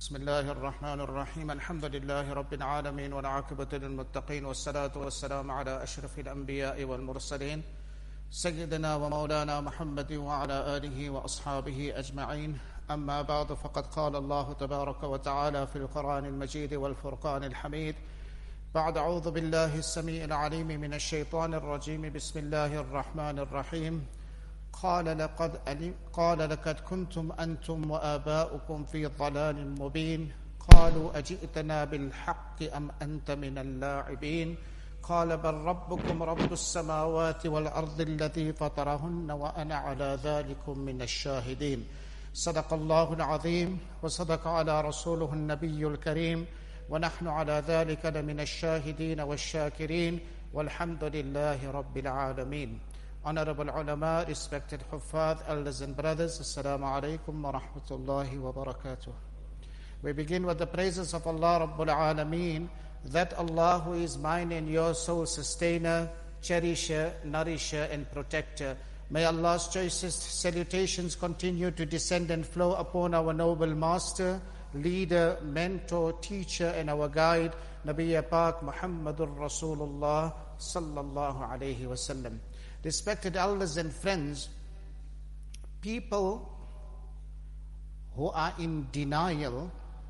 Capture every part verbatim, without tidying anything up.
بسم الله الرحمن الرحيم الحمد لله رب العالمين والعاقبة للمتقين والصلاة والسلام على أشرف الأنبياء والمرسلين سيدنا ومولانا محمد وعلى آله وأصحابه أجمعين. أما بعد، فقد قال الله تبارك وتعالى في القرآن المجيد والفرقان الحميد بعد أعوذ بالله السميع العليم من الشيطان الرجيم بسم الله الرحمن الرحيم قال لقد ألم قال لقد كنتم أنتم وآباؤكم في ضلال مبين قالوا أجئتنا بالحق أم أنت من اللاعبين قال بل ربكم رب السماوات والأرض الذي فطرهن وأنا على ذلكم من الشاهدين. صدق الله العظيم وصدق على رسوله النبي الكريم ونحن على ذلك لمن الشاهدين والشاكرين والحمد لله رب العالمين. Honorable ulama, respected huffaz, elders and brothers, Assalamu alaikum wa rahmatullahi wa barakatuh. We begin with the praises of Allah Rabbul Alameen, that Allah who is mine and your soul sustainer, cherisher, nourisher and protector. May Allah's choicest salutations continue to descend and flow upon our noble master, leader, mentor, teacher and our guide, Nabiya Pak Muhammadur Rasulullah sallallahu alayhi wa sallam. Respected elders and friends, people who are in denial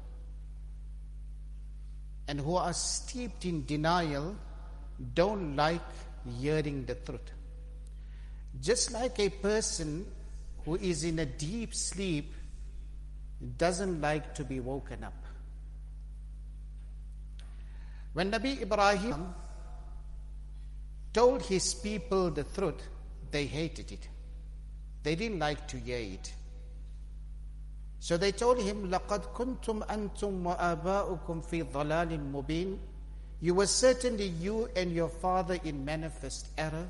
and who are steeped in denial don't like hearing the truth. Just like a person who is in a deep sleep doesn't like to be woken up. When Nabi Ibrahim told his people the truth, they hated it. They didn't like to hear it. So they told him, لَقَدْ كُنْتُمْ أَنْتُمْ وَآبَاؤُكُمْ فِي ضَلَالٍ مُبِينٍ. You were certainly you and your father in manifest error.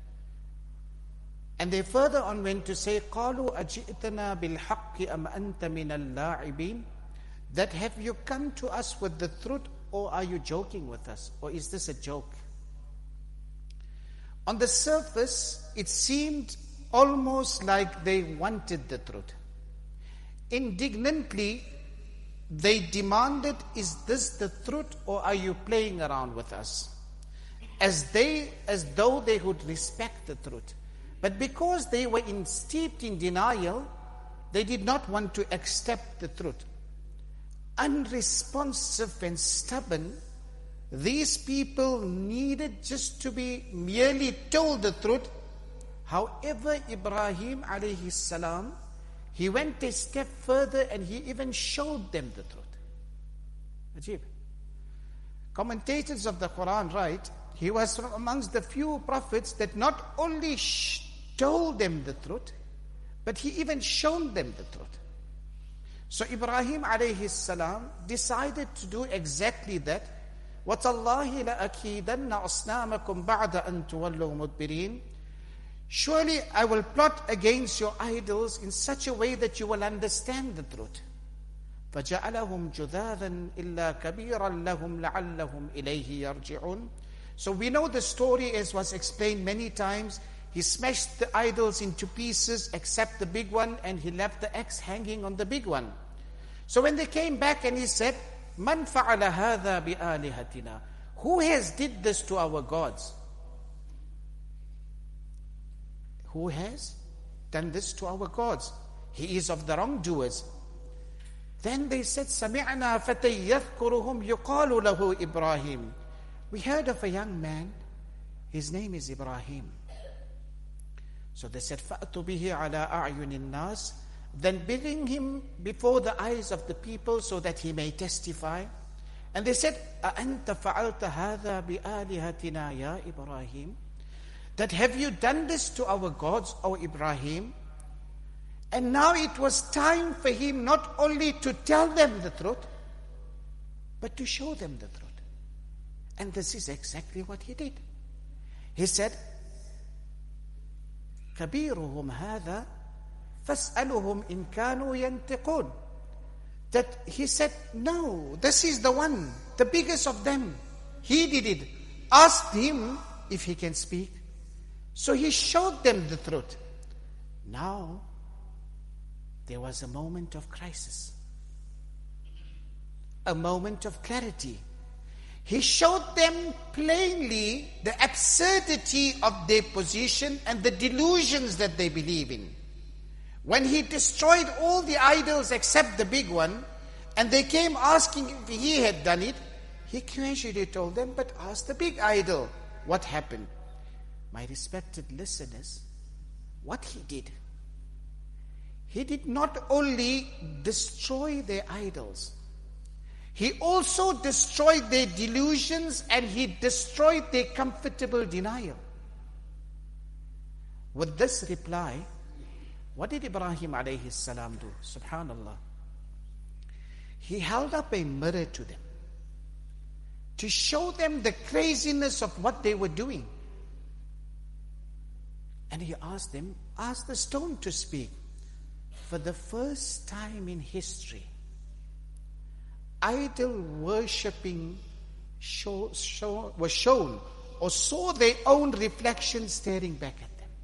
And they further on went to say, قَالُوا أَجِئْتَنَا بِالْحَقِّ أَمْ أَنْتَ مِنَ اللاعبين. That have you come to us with the truth, or are you joking with us? Or is this a joke? On the surface, it seemed almost like they wanted the truth. Indignantly, they demanded, is this the truth or are you playing around with us? As they, as though they would respect the truth. But because they were in, steeped in denial, they did not want to accept the truth. Unresponsive and stubborn, these people needed just to be merely told the truth. However, Ibrahim alayhi salam, he went a step further and he even showed them the truth. Ajib. Commentators of the Quran write, he was from amongst the few prophets that not only sh- told them the truth, but he even showed them the truth. So Ibrahim alayhi salam decided to do exactly that. وَتَاللَّهِ لَأَكِيدَنَّ أَصْنَامَكُمْ بَعْدَ أَن تُوَلُّوا مُدْبِرِينَ. Surely I will plot against your idols in such a way that you will understand the truth. فَجَعَلَهُمْ جُذَاذًا إِلَّا كَبِيرًا لَهُمْ لَعَلَّهُمْ إِلَيْهِ يَرْجِعُونَ. So we know the story as was explained many times. He smashed the idols into pieces except the big one, and he left the axe hanging on the big one. So when they came back and he said, Man fa'ala hadha bi'alihatina. Who has did this to our gods? Who has done this to our gods? He is of the wrongdoers. Then they said, Sami'na fatay yadhkuruhum yuqalu lahu Ibrahim. We heard of a young man, his name is Ibrahim. So they said, Fa'tu bihi ala a'yunin nas. Then bring him before the eyes of the people so that he may testify. And they said, أَأَنْتَ فَعَلْتَ هَذَا بِآلِهَتِنَا يَا إِبْرَاهِيمُ. That have you done this to our gods, O Ibrahim? And now it was time for him not only to tell them the truth, but to show them the truth. And this is exactly what he did. He said, كَبِيرُهُمْ هَذَا فَاسْأَلُهُمْ إِنْ كَانُوا يَنْتِقُونَ. That he said, no, this is the one, the biggest of them. He did it. Ask him if he can speak. So he showed them the truth. Now, there was a moment of crisis. a moment of clarity. He showed them plainly the absurdity of their position and the delusions that they believe in. When he destroyed all the idols except the big one, and they came asking if he had done it, he casually told them, but ask the big idol what happened. My respected listeners, what he did, he did not only destroy their idols, he also destroyed their delusions and he destroyed their comfortable denial. With this reply, what did Ibrahim alayhi salam do? Subhanallah. He held up a mirror to them to show them the craziness of what they were doing. And he asked them, ask the stone to speak. For the first time in history, idol worshipping show, show, was shown or saw their own reflection staring back at them.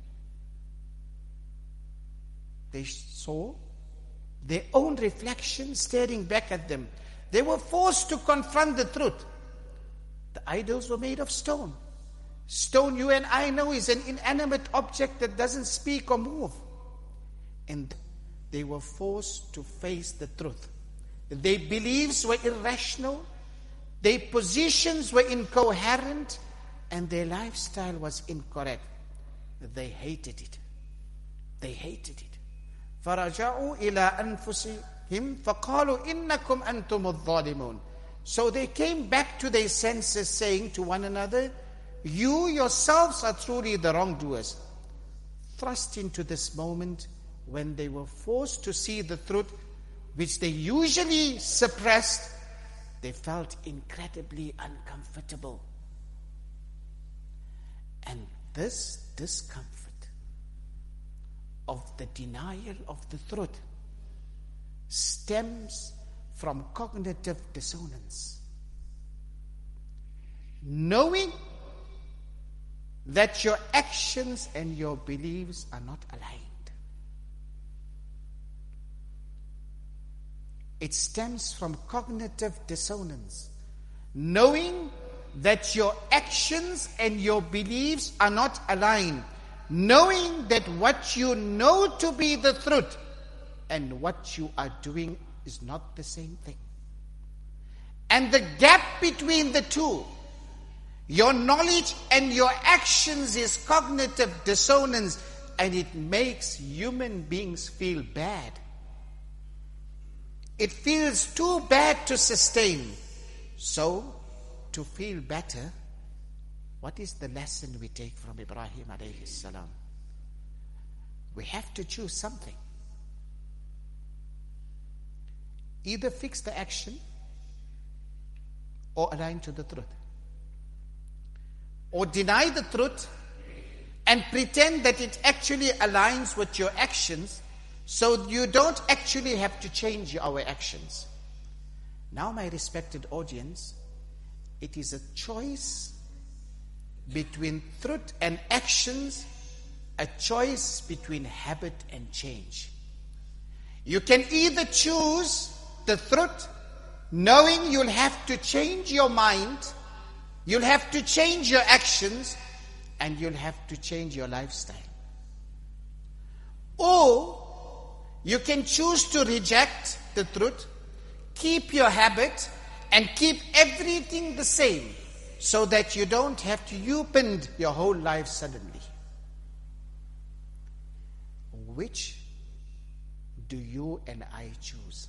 They saw their own reflection staring back at them. They were forced to confront the truth. The idols were made of stone. Stone, you and I know, is an inanimate object that doesn't speak or move. And they were forced to face the truth. Their beliefs were irrational, their positions were incoherent, and their lifestyle was incorrect. They hated it. They hated it. فَرَجَعُوا إِلَىٰ أَنفُسِهِمْ فَقَالُوا إِنَّكُمْ أَنْتُمُ الظَّالِمُونَ. So they came back to their senses, saying to one another, you yourselves are truly the wrongdoers. Thrust into this moment when they were forced to see the truth, which they usually suppressed, they felt incredibly uncomfortable. And this discomfort of the denial of the truth stems from cognitive dissonance. Knowing that your actions and your beliefs are not aligned. It stems from cognitive dissonance. Knowing that your actions and your beliefs are not aligned. Knowing that what you know to be the truth and what you are doing is not the same thing. And the gap between the two, your knowledge and your actions, is cognitive dissonance, and it makes human beings feel bad. It feels too bad to sustain. So, to feel better, what is the lesson we take from Ibrahim alayhi salam? We have to choose something. Either fix the action or align to the truth. Or deny the truth and pretend that it actually aligns with your actions, so you don't actually have to change our actions. Now, my respected audience, it is a choice between truth and actions, a choice between habit and change. You can either choose the truth, knowing you'll have to change your mind, you'll have to change your actions, and you'll have to change your lifestyle. Or you can choose to reject the truth, keep your habit, and keep everything the same, so that you don't have to upend your whole life suddenly. Which do you and I choose?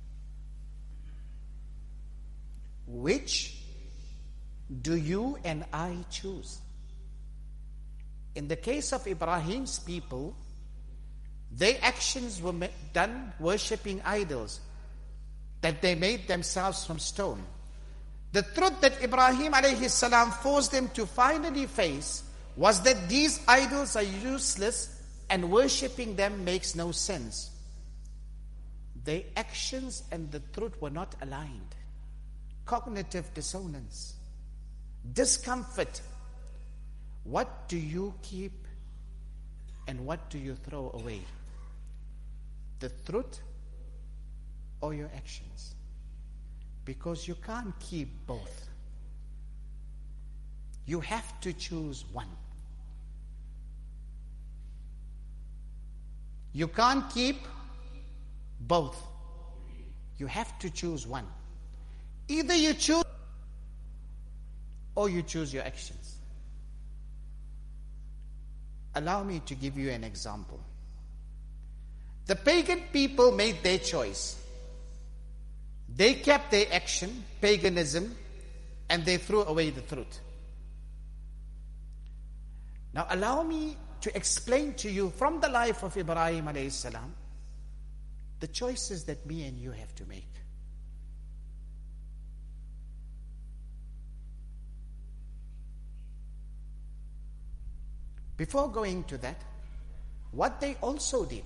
Which do you and I choose? In the case of Ibrahim's people, their actions were done worshipping idols that they made themselves from stone. The truth that Ibrahim alayhi salam forced them to finally face was that these idols are useless and worshipping them makes no sense. Their actions and the truth were not aligned. Cognitive dissonance, discomfort. What do you keep and what do you throw away? The truth or your actions? Because you can't keep both. You have to choose one. You can't keep both. You have to choose one. Either you choose or you choose your actions. Allow me to give you an example. The pagan people made their choice. They kept their action, paganism, and they threw away the truth. Now allow me to explain to you from the life of Ibrahim alayhi salam the choices that me and you have to make. Before going to that, what they also did,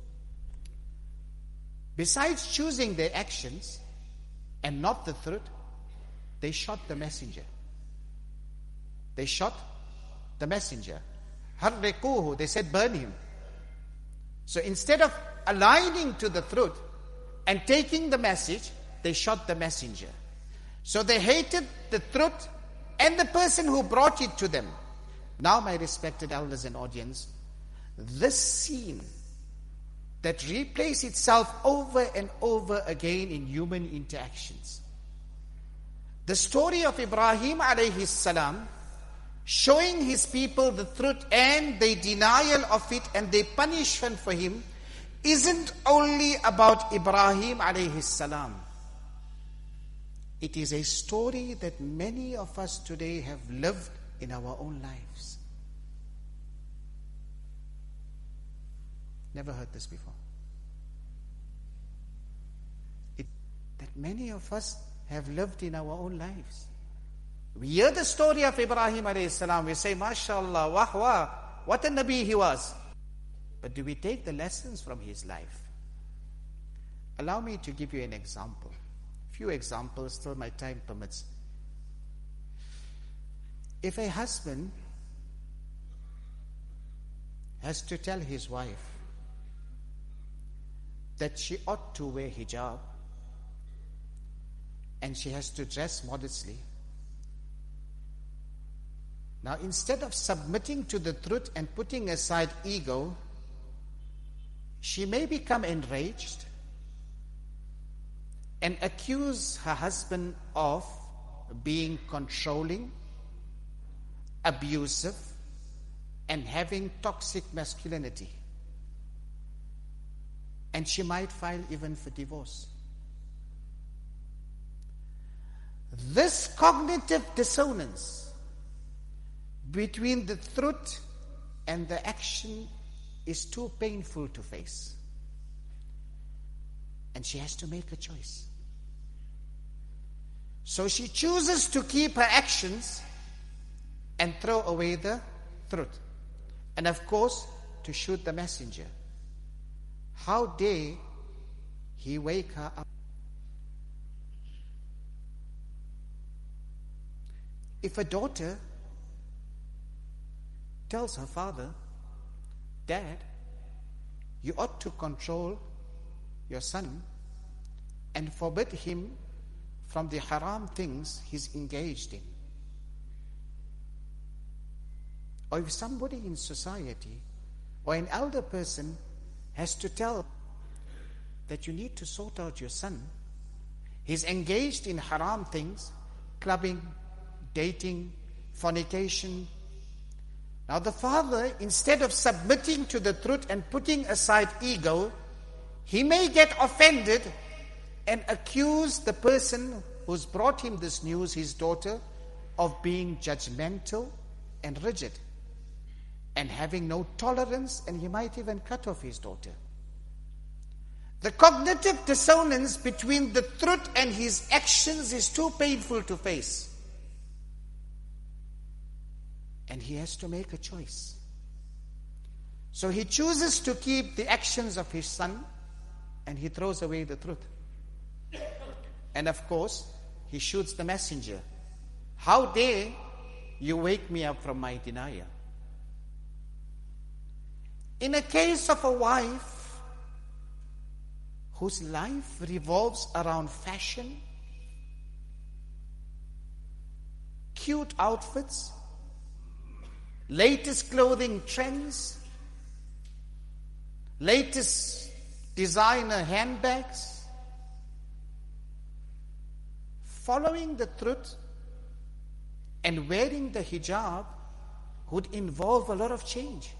besides choosing their actions and not the truth, they shot the messenger. They shot the messenger. Harriquhu, they said burn him. So instead of aligning to the truth and taking the message, they shot the messenger. So they hated the truth and the person who brought it to them. Now, my respected elders and audience, this scene that replays itself over and over again in human interactions. The story of Ibrahim alayhi salam, showing his people the truth and their denial of it and their punishment for him, isn't only about Ibrahim alayhi salam. It is a story that many of us today have lived in our own lives. Never heard this before. It, that many of us have lived in our own lives. We hear the story of Ibrahim alayhi salam, we say, MashaAllah, wah wah, what a Nabi he was. But do we take the lessons from his life? Allow me to give you an example. Few examples till my time permits. If a husband has to tell his wife that she ought to wear hijab and she has to dress modestly, now instead of submitting to the truth and putting aside ego, she may become enraged and accuse her husband of being controlling, abusive, and having toxic masculinity. And she might file even for divorce. This cognitive dissonance between the truth and the action is too painful to face. And she has to make a choice. So she chooses to keep her actions and throw away the truth. And of course, to shoot the messenger. How dare he wake her up? If a daughter tells her father, Dad, you ought to control your son and forbid him from the haram things he's engaged in. Or if somebody in society or an elder person has to tell that you need to sort out your son, he's engaged in haram things, clubbing, dating, fornication. Now the father, instead of submitting to the truth and putting aside ego, he may get offended and accuse the person who's brought him this news, his daughter, of being judgmental and rigid and having no tolerance, and he might even cut off his daughter. The cognitive dissonance between the truth and his actions is too painful to face. And he has to make a choice. So he chooses to keep the actions of his son and he throws away the truth. And of course, he shoots the messenger. How dare you wake me up from my denial? In a case of a wife whose life revolves around fashion cute outfits, latest clothing trends, latest designer handbags. Following the truth and wearing the hijab would involve a lot of change.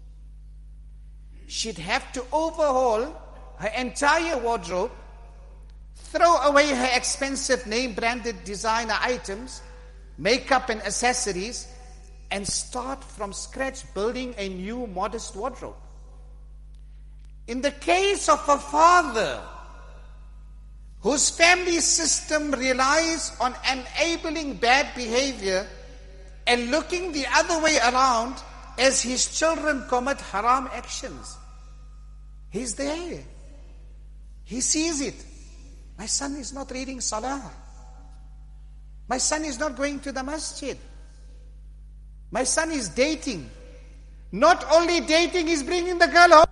She'd have to overhaul her entire wardrobe, throw away her expensive name-branded designer items, makeup and accessories, and start from scratch building a new modest wardrobe. In the case of a father whose family system relies on enabling bad behavior and looking the other way around as his children commit haram actions, he's there. He sees it. My son is not reading salah. My son is not going to the masjid. My son is dating. Not only dating, he's bringing the girl home.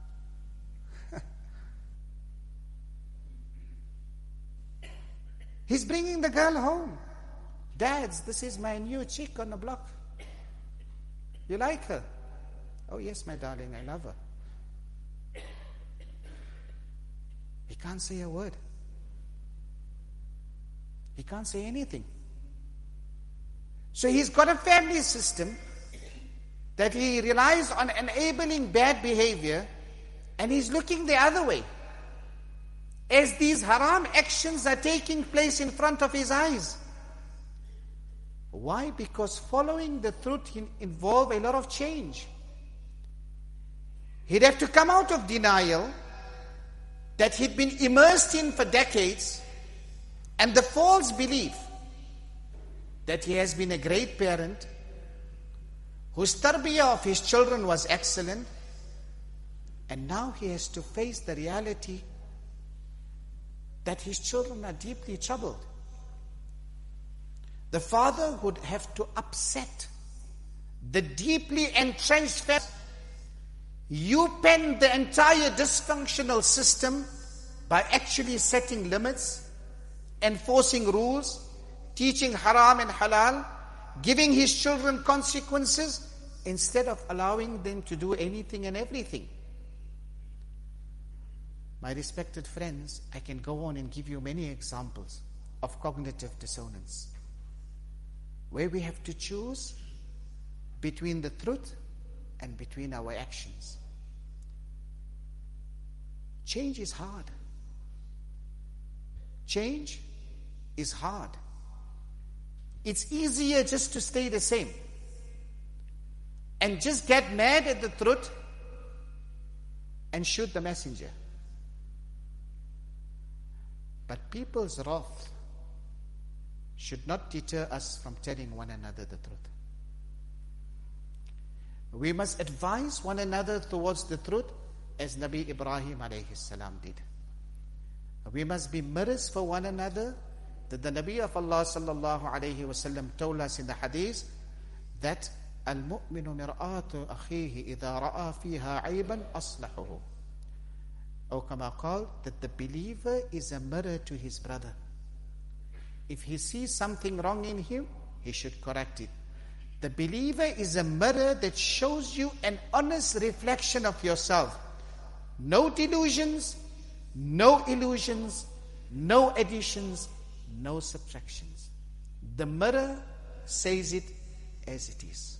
He's bringing the girl home. Dads, this is my new chick on the block. You like her? Oh yes, my darling, I love her. He can't say a word. He can't say anything. So he's got a family system that he relies on enabling bad behavior, and he's looking the other way as these haram actions are taking place in front of his eyes. Why? Because following the truth involves a lot of change. He'd have to come out of denial that he'd been immersed in for decades, and the false belief that he has been a great parent, whose tarbiyah of his children was excellent, and now he has to face the reality that his children are deeply troubled. The father would have to upset the deeply entrenched family. You pen the entire dysfunctional system by actually setting limits, enforcing rules, teaching haram and halal, giving his children consequences, instead of allowing them to do anything and everything. My respected friends, I can go on and give you many examples of cognitive dissonance, where we have to choose between the truth and between our actions. Change is hard. Change is hard. It's easier just to stay the same and just get mad at the truth and shoot the messenger. But people's wrath should not deter us from telling one another the truth. We must advise one another towards the truth as Nabi Ibrahim alayhi salam did. We must be mirrors for one another, that the Nabi of Allah sallallahu alayhi wasallam told us in the hadith that al-mu'minu mir'atu akhihi idha ra'a fiha ayban aslahuhu. Or kama called, that the believer is a mirror to his brother. If he sees something wrong in him, he should correct it. The believer is a mirror that shows you an honest reflection of yourself. No delusions, no illusions, no additions, no subtractions. The mirror says it as it is.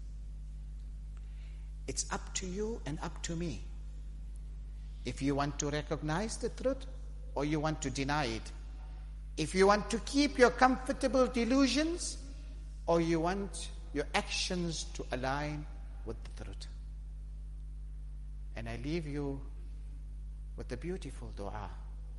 It's up to you and up to me. If you want to recognize the truth or you want to deny it. If you want to keep your comfortable delusions or you want your actions to align with the truth. And I leave you with a beautiful dua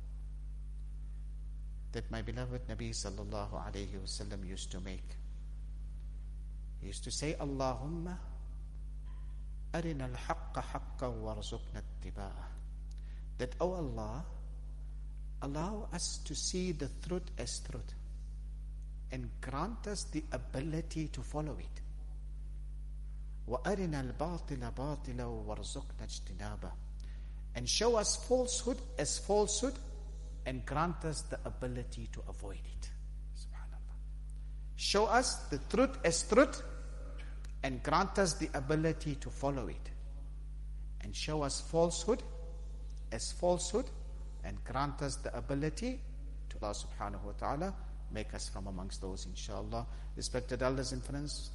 that my beloved Nabi sallallahu alayhi wasallam used to make. He used to say, Allahumma arina al-haqqa haqqa warzuqna ittiba'ah. That, oh Allah, allow us to see the truth as truth and grant us the ability to follow it. وَأَرِنَا الْبَاطِلَ بَاطِلًا وَارْزُقْنَا اجْتِنَابًا. And show us falsehood as falsehood and grant us the ability to avoid it. Subhanallah. Show us the truth as truth and grant us the ability to follow it. And show us falsehood as falsehood and grant us the ability to Allah subhanahu wa ta'ala make us from amongst those, inshallah. Respected elders and friends,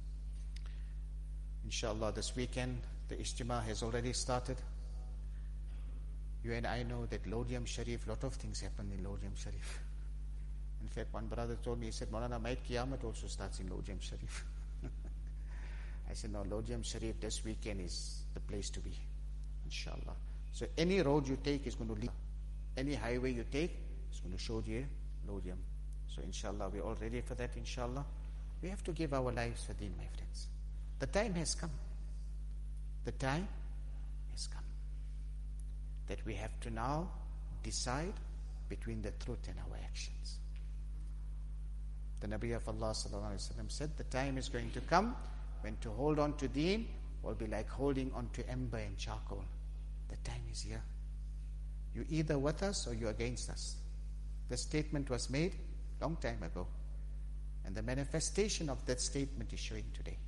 inshallah this weekend the Ijtima has already started. You and I know that Lodium Sharif, lot of things happen in Lodium Sharif. In fact, one brother told me, he said, Maulana, might Qiyamah also starts in Lodium Sharif. I said, no, Lodium Sharif this weekend is the place to be, inshallah. So any road you take is going to lead, any highway you take is going to show you Lodium. So inshallah, we're all ready for that, inshallah. We have to give our lives for deen, my friends. The time has come. The time has come that we have to now decide between the truth and our actions. The Nabi of Allah sallallahu alaihi wasallam said, the time is going to come when to hold on to deen will be like holding on to ember and charcoal. The time is here. You're either with us or you're against us. The statement was made long time ago. And the manifestation of that statement is showing today.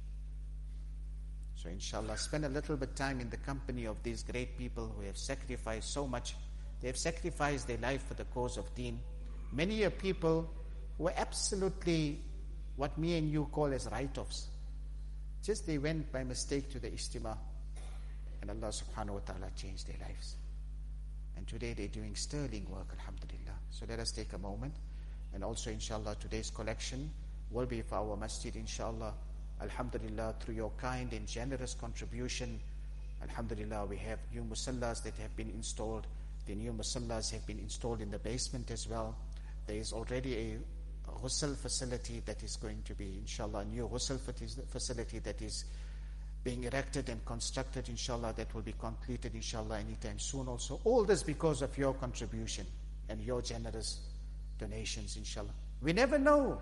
So inshallah, spend a little bit time in the company of these great people who have sacrificed so much. They have sacrificed their life for the cause of deen. Many are people who were absolutely what me and you call as write-offs. Just they went by mistake to the Ijtima and Allah subhanahu wa ta'ala changed their lives. And today they're doing sterling work, alhamdulillah. So let us take a moment. And also inshallah today's collection will be for our masjid, inshallah. Alhamdulillah, through your kind and generous contribution, alhamdulillah, we have new musallas that have been installed. The new musallas have been installed in the basement as well. There is already a ghusl facility that is going to be, inshallah, a new ghusl facility that is being erected and constructed, inshallah, that will be completed, inshallah, anytime soon also. All this because of your contribution and your generous donations, inshallah. We never know.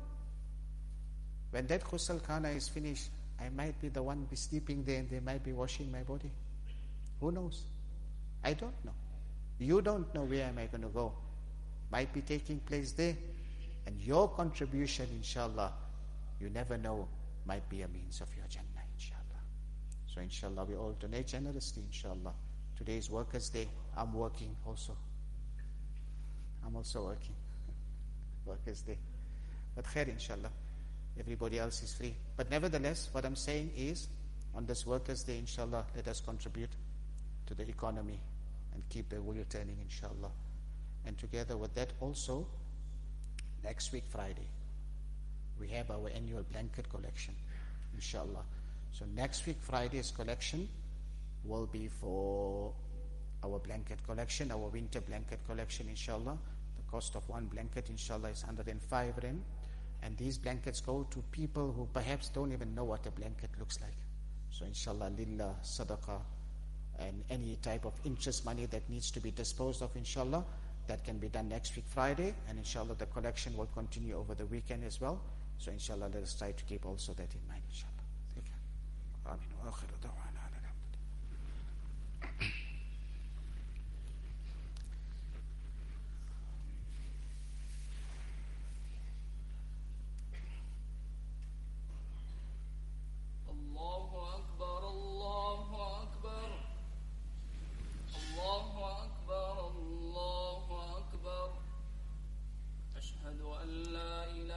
When that ghusl khana is finished, I might be the one be sleeping there and they might be washing my body. Who knows? I don't know. You don't know where am I going to go. Might be taking place there. And your contribution, inshallah, you never know, might be a means of your Jannah, inshallah. So inshallah, we all donate generously, inshallah. Today is Workers' Day. I'm working also. I'm also working. Workers' Day. But khair, inshallah. Everybody else is free. But nevertheless, what I'm saying is, on this Workers' Day, inshallah, let us contribute to the economy and keep the wheel turning, inshallah. And together with that also, next week Friday, we have our annual blanket collection, inshallah. So next week Friday's collection will be for our blanket collection, our winter blanket collection, inshallah. The cost of one blanket, inshallah, is one hundred five rand. And these blankets go to people who perhaps don't even know what a blanket looks like. So inshallah, lillah, sadaqah, and any type of interest money that needs to be disposed of, inshallah, that can be done next week Friday. And inshallah, the collection will continue over the weekend as well. So inshallah, let us try to keep also that in mind, inshallah. Take care. Ameen. Wa akhiru da'wana alhamdulillah.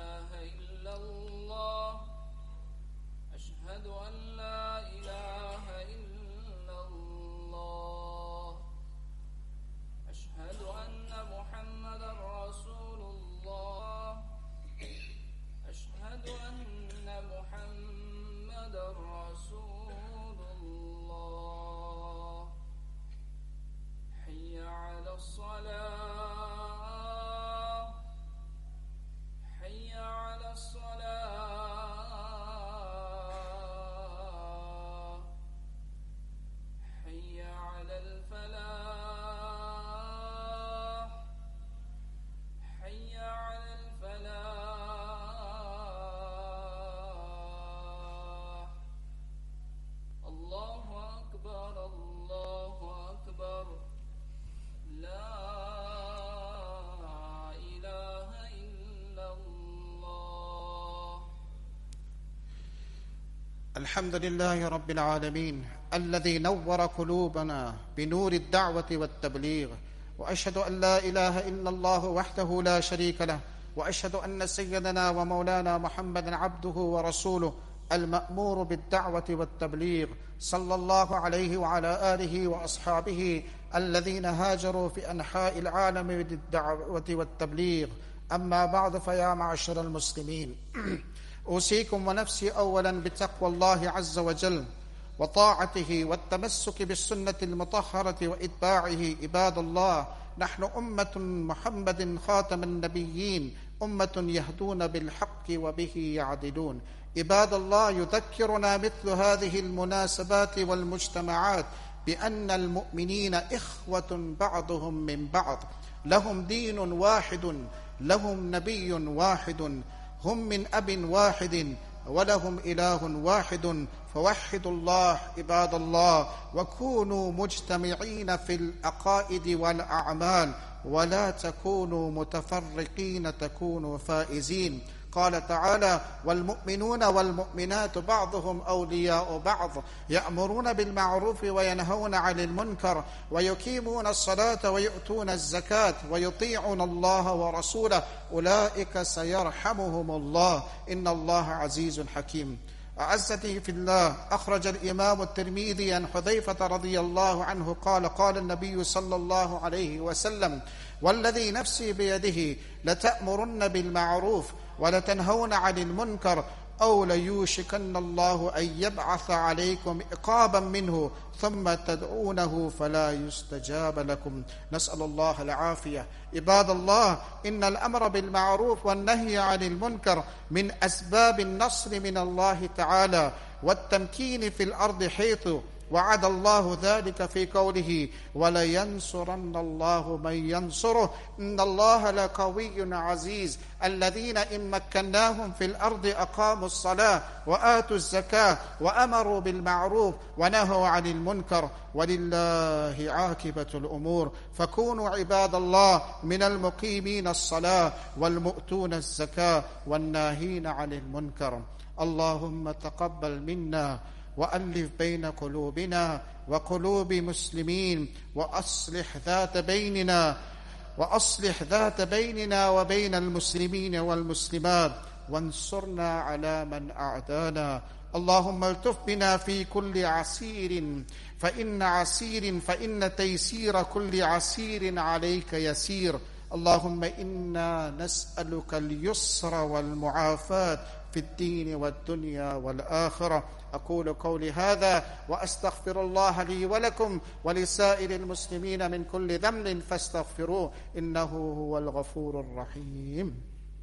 أشهد أن لا إله الحمد لله رب العالمين الذي نور قلوبنا بنور الدعوة والتبليغ، وأشهد أن لا إله إلا الله وحده لا شريك له، وأشهد أن سيدنا ومولانا محمدًا عبده ورسوله المأمور بالدعوة والتبليغ، صلى الله عليه وعلى آله وأصحابه الذين هاجروا في أنحاء العالم بالدعوة والتبليغ. أما بعد، فيا معشر المسلمين، أوصيكم ونفسي أولا بتقوى الله عز وجل وطاعته والتمسك بالسنة المطهرة وإتباعه. عباد الله، نحن أمة محمد خاتم النبيين، أمة يهدون بالحق وبه يعدلون. عباد الله، يذكرنا مثل هذه المناسبات والمجتمعات بأن المؤمنين إخوة بعضهم من بعض، لهم دين واحد، لهم نبي واحد، هم من أب واحد ولهم إله واحد، فوحدوا الله عباد الله، وكونوا مجتمعين في العقائد والأعمال، ولا تكونوا متفرقين تكونوا فائزين. قال تعالى: والمؤمنون والمؤمنات بعضهم أولياء بعض، يأمرون بالمعروف وينهون عن المنكر، ويقيمون الصلاة ويؤتون الزكاة، ويطيعون الله ورسوله، أولئك سيرحمهم الله، إن الله عزيز حكيم. أعزتي في الله، أخرج الإمام الترمذي عن حذيفة رضي الله عنه قال: قال النبي صلى الله عليه وسلم: والذي نفسي بيده لتأمرن بالمعروف ولتنهون عن المنكر، أو ليوشكن الله أن يبعث عليكم عقابا منه ثم تدعونه فلا يستجاب لكم. نسأل الله العافية. عباد الله، إن الأمر بالمعروف والنهي عن المنكر من أسباب النصر من الله تعالى والتمكين في الأرض، حيث وعد الله ذلك في قوله: ولينصرن الله من ينصره، إن الله لقوي عزيز. الذين إن مكناهم في الأرض أقاموا الصلاة وآتوا الزكاة وأمروا بالمعروف ونهوا عن المنكر، ولله عاقبة الأمور. فكونوا عباد الله من المقيمين الصلاة والمؤتون الزكاة والناهين عن المنكر. اللهم تقبل منا وألف بين قلوبنا وقلوب مسلمين، وأصلح ذات بيننا وأصلح ذات بيننا وبين المسلمين والمسلمات، وانصرنا على من أعدانا. اللهم التف بنا في كل عسير فإن عسير فإن تيسير كل عسير عليك يسير. اللهم إنا نسألك اليسر والمعافاة في الدين والدنيا والآخرة. أقول قولي هذا وأستغفر الله لي ولكم ولسائر المسلمين من كل ذنب فاستغفروه، إنه هو الغفور الرحيم.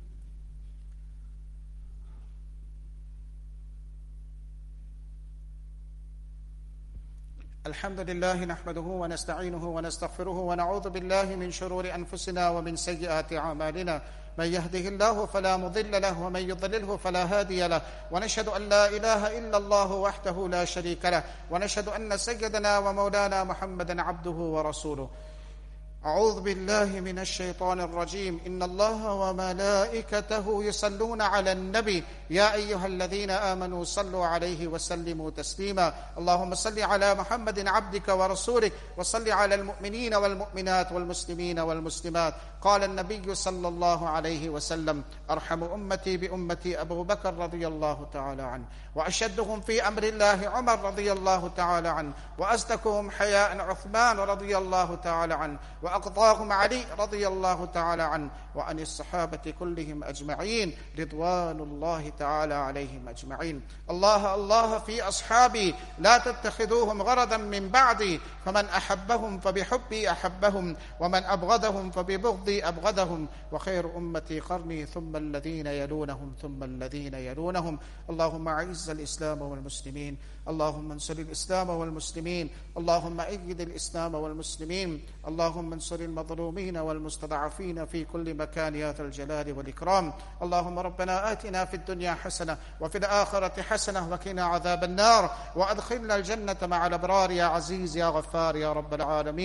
الحمد لله نحمده ونستعينه ونستغفره ونعوذ بالله من شرور أنفسنا ومن سيئات أعمالنا، من يهده الله فلا مضل له ومن يضلله فلا هادي له، ونشهد أن لا إله إلا الله وحده لا شريك له، ونشهد أن سيدنا ومولانا محمدًا عبده ورسوله. أعوذ بالله من الشيطان الرجيم. إن الله وملائكته يصلون على النبي، يا أيها الذين آمنوا صلوا عليه وسلموا تسليما. اللهم صل على محمد عبدك ورسولك، وصل على المؤمنين والمؤمنات والمسلمين والمسلمات. قال النبي صلى الله عليه وسلم: أرحم أمتي بأمتي أبو بكر رضي الله تعالى عنه، وأشدهم في أمر الله عمر رضي الله تعالى عنه، وأصدقهم حياء عثمان رضي الله تعالى عنه، وأقضاهم علي رضي الله تعالى عنه، وعن الصحابة كلهم أجمعين رضوان الله تعالى عليهم أجمعين. الله الله في أصحابي، لا تتخذوهم غرضا من بعدي، فمن أحبهم فبحبي أحبهم، ومن أبغضهم فببغضي أبغضهم، وخير أمتي قرني ثم الذين يلونهم ثم الذين يلونهم. اللهم أعز الإسلام والمسلمين، اللهم انصر الإسلام والمسلمين، اللهم أيد الإسلام والمسلمين، اللهم انصر المظلومين والمستضعفين في كل مكان يا ذا الجلال والإكرام. اللهم ربنا آتنا في الدنيا حسنة وفي الآخرة حسنة وقنا عذاب النار، وأدخلنا الجنة مع الأبرار يا عزيز يا غفار يا رب العالمين.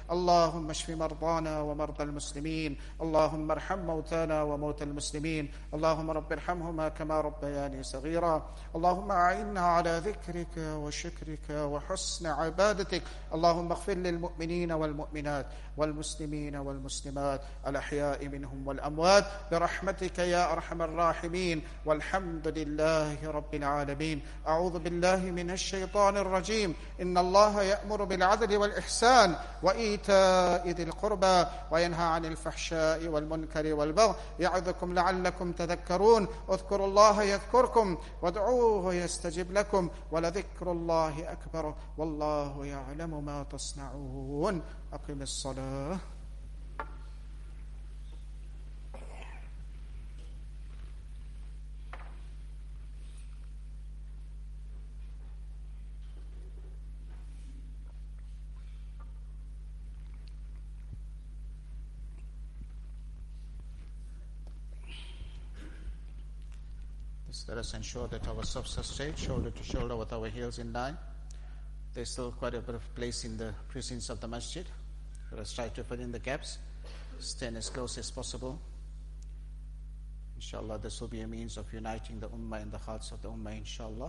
اللهم اشف مرضانا ومرضى المسلمين، اللهم ارحم موتانا وموتى المسلمين، اللهم رب ارحمهما كما ربياني صغيرا. اللهم أعنا على ذكرك وشكرك وحسن عبادتك. اللهم اغفر للمؤمنين والمؤمنات والمسلمين والمسلمات الأحياء منهم والأموات برحمتك يا أرحم الراحمين، والحمد لله رب العالمين. أعوذ بالله من الشيطان الرجيم. إن الله يأمر بالعدل والإحسان وإيتاء ذي القربى وينهى عن الفحشاء والمنكر والبغي يعظكم لعلكم تذكرون. اذكروا الله يذكركم وادعوه يستجب لكم ولذكر الله أكبر والله يعلم ما تصنعون. أقم الصلاة. Let us ensure that our softs are straight, shoulder to shoulder with our heels in line. There's still quite a bit of place in the precincts of the masjid. Let us try to fill in the gaps, stand as close as possible. Inshallah, this will be a means of uniting the ummah and the hearts of the ummah, inshallah.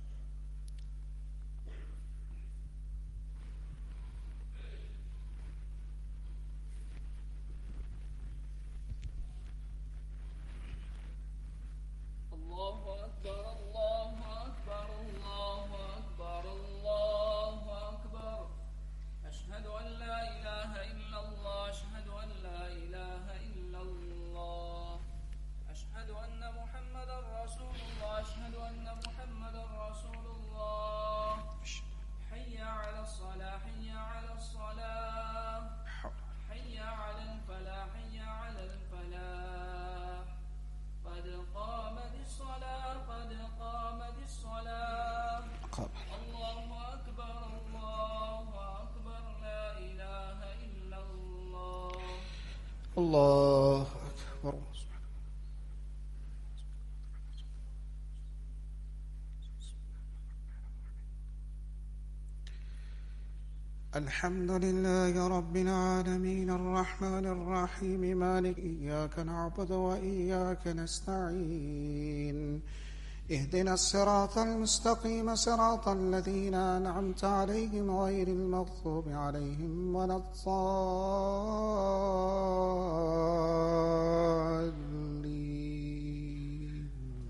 الله أكبر. الحمد لله رب العالمين الرحمن الرحيم مالك إياك نعبد وإياك نستعين اهدنا الصراط المستقيم صراط الذين أنعمت عليهم غير المغضوب عليهم ولا الضالين.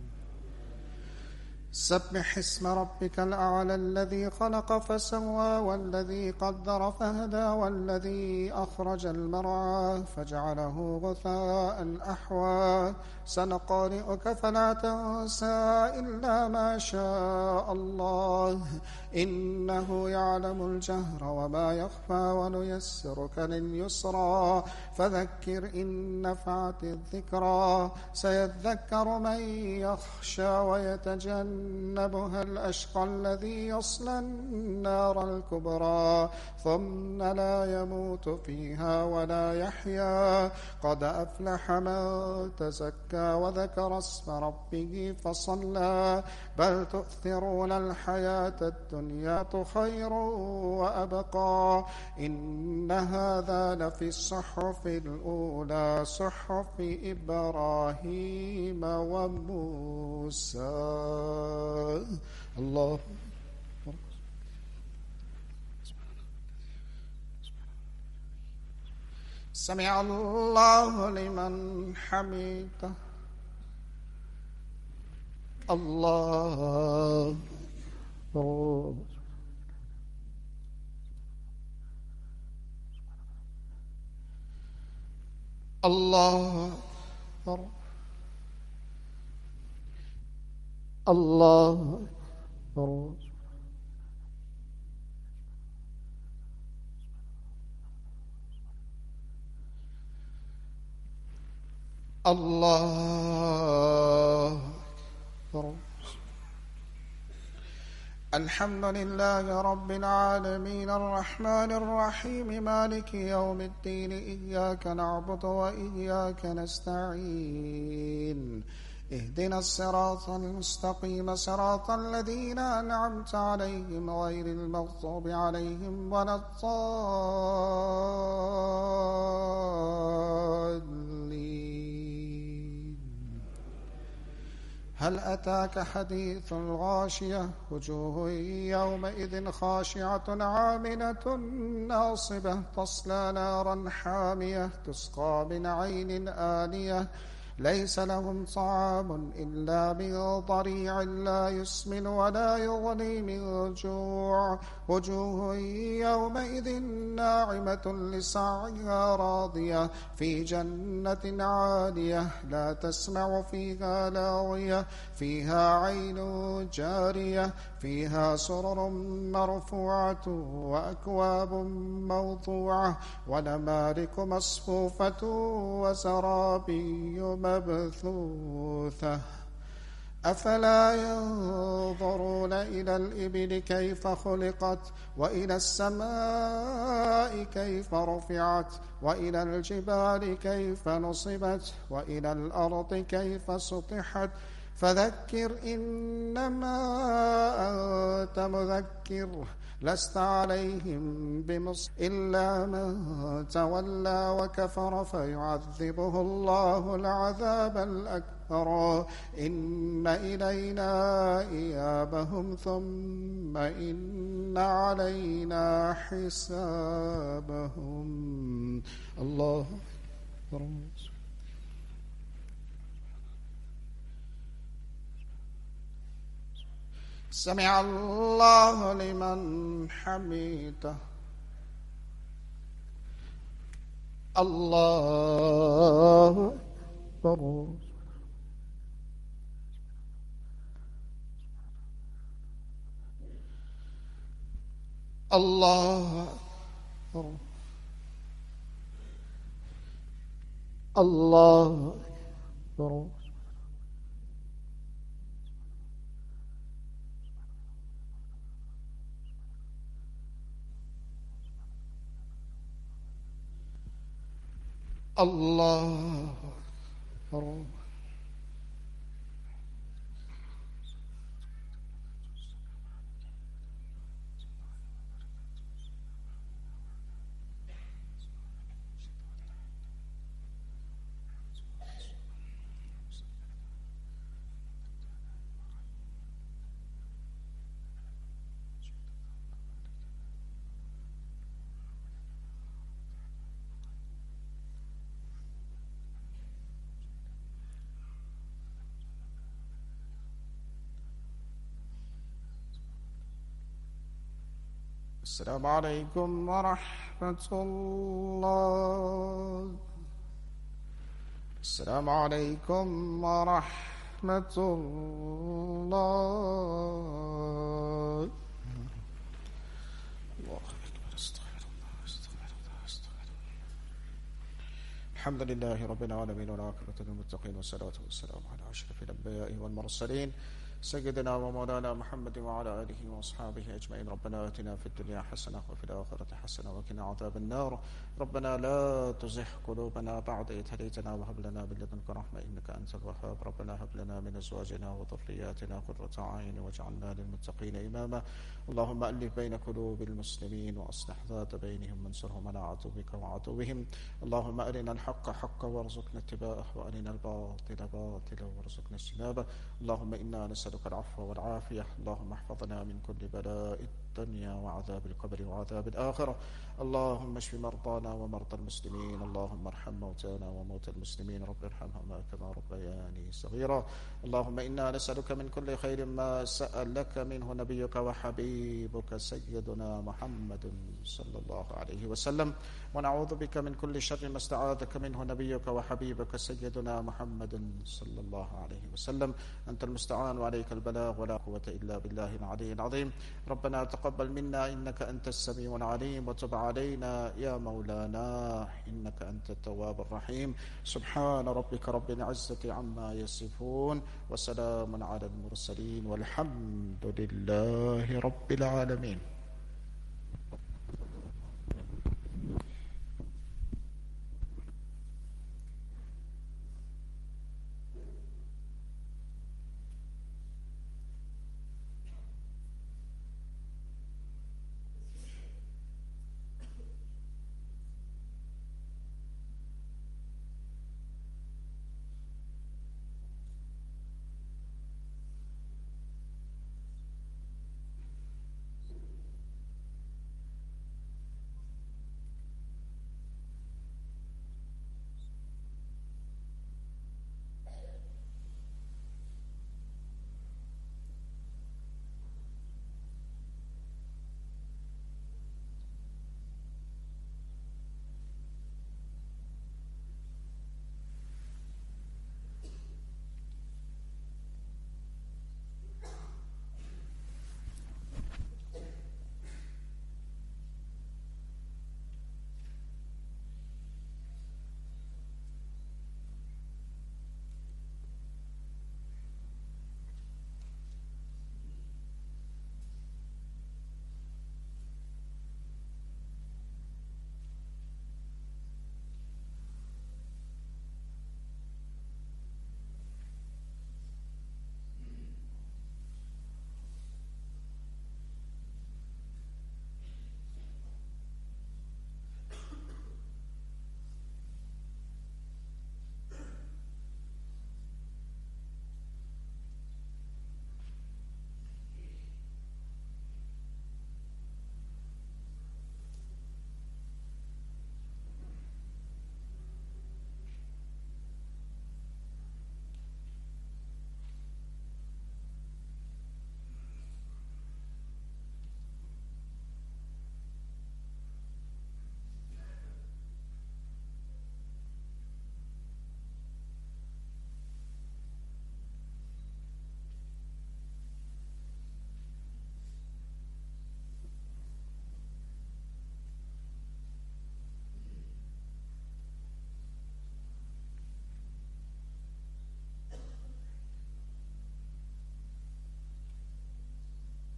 سبح اسم ربك الأعلى الذي خلق فسوى والذي قدر فهدى والذي أخرج المرعى فجعله غثاء أحوى. سنقرئك فلا تنسى إلا ما شاء الله إنه يعلم الجهر وما يخفى ونيسرك لليسرى فذكر إن نفعت الذكرى. سيذكر من يخشى ويتجنبها الأشقى الذي يصلى النار الكبرى ثم لا يموت فيها ولا يحيا. قد أفلح من تزكى وذكر اسم ربه فصلى بل تؤثرون الحياة الدنيا خير وأبقى إن هذا لفي الصحف الأولى صحف إبراهيم وموسى. الله سمع الله لمن حمده. الله الله الله الله أكبر. الحمد لله رب العالمين الرحمن الرحيم مالك يوم الدين إياك نعبد وإياك نستعين اهدنا الصراط المستقيم صراط الذين أنعمت عليهم غير المغضوب عليهم ولا الضالين. هل أتاك حديث الغاشية وجوه يومئذ خاشعة عاملة ناصبة تصلى نارا حامية تسقى من عين آنية ليس لهم طعام إلا من ضريع لا يسمن ولا يغني من جوع وجوه يومئذ ناعمة لسعيها راضية في جنة عالية لا تسمع فيها لاغية فيها عين جارية فيها سرر مرفوعة وأكواب موضوعة ونمارق مصفوفة وزرابي مبثوثة أفلا ينظرون إلى الإبل كيف خلقت وإلى السماء كيف رفعت وإلى الجبال كيف نصبت وإلى الأرض كيف سطحت فذكر إنما أنت مذكر لست عليهم بمصر إلا من تولى وكفر فيعذبه الله العذاب الأكبر إن إلينا إيابهم ثم إن علينا حسابهم. الله أكبر. سمع الله لمن حمده. الله أكبر. الله أكبر. الله أكبر. الله أكبر. السلام عليكم ورحمة الله. السلام عليكم ورحمة الله. الله أكبر. استغفر الله استغفر الله استغفر الله. الحمد لله رب العالمين والعاقبة للمتقين والصلاة والسلام على أشرف الأنبياء والمرسلين سيدنا ومولانا محمد وعلى آله وأصحابه أجمعين. ربنا آتنا في الدنيا حسنة وفي الآخرة حسنة وقنا عذاب النار. ربنا لا تزغ قلوبنا بعد إذ هديتنا وهب لنا من لدنك رحمة إنك أنت الوهاب. ربنا هب لنا من أزواجنا وذرياتنا قرة أعين واجعلنا للمتقين إماما. اللهم ألف بين قلوب المسلمين وأصلح ذات بينهم وانصرهم على عدوك وعدوهم. اللهم أرنا الحق حقا وارزقنا اتباعه وأرنا الباطل باطلا وارزقنا اجتنابه. اللهم إنا نسألك العفو والعافية. اللهم احفظنا من كل بلاء الدنيا وعذاب القبر وعذاب الآخرة. اللهم اشف مرضانا ومرضى المسلمين. اللهم ارحم موتانا وموتى المسلمين. رب ارحمهما كما ربياني صغيرا. اللهم إنا نسألك من كل خير ما سألك منه نبيك وحبيبك سيدنا محمد صلى الله عليه وسلم ونعوذ بك من كل شر ما استعاذك منه نبيك وحبيبك سيدنا محمد صلى الله عليه وسلم. أنت المستعان وعليك البلاغ ولا قوة إلا بالله العلي العظيم. ربنا تقبل منا إنك أنت السميع العليم وتب علينا يا مولانا إنك أنت التواب الرحيم. سبحان ربك رب العزة عما يصفون وسلام على المرسلين والحمد لله رب العالمين.